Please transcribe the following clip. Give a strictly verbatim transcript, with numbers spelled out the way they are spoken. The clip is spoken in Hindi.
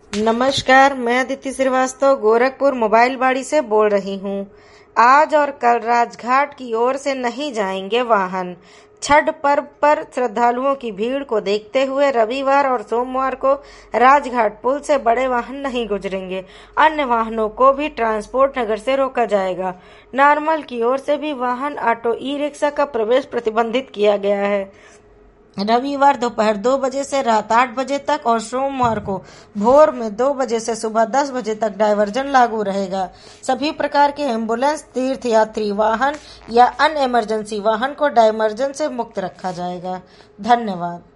नमस्कार, मैं अदिति श्रीवास्तव गोरखपुर मोबाइल बाड़ी से बोल रही हूँ। आज और कल राजघाट की ओर से नहीं जाएंगे वाहन। छठ पर्व पर श्रद्धालुओं की भीड़ को देखते हुए रविवार और सोमवार को राजघाट पुल से बड़े वाहन नहीं गुजरेंगे। अन्य वाहनों को भी ट्रांसपोर्ट नगर से रोका जाएगा। नॉर्मल की ओर से भी वाहन, ऑटो, ई रिक्शा का प्रवेश प्रतिबंधित किया गया है। रविवार दोपहर दो बजे से रात आठ बजे तक और सोमवार को भोर में दो बजे से सुबह दस बजे तक डायवर्जन लागू रहेगा। सभी प्रकार के एम्बुलेंस, तीर्थ यात्री वाहन या अन्य इमरजेंसी वाहन को डायवर्जन से मुक्त रखा जाएगा। धन्यवाद।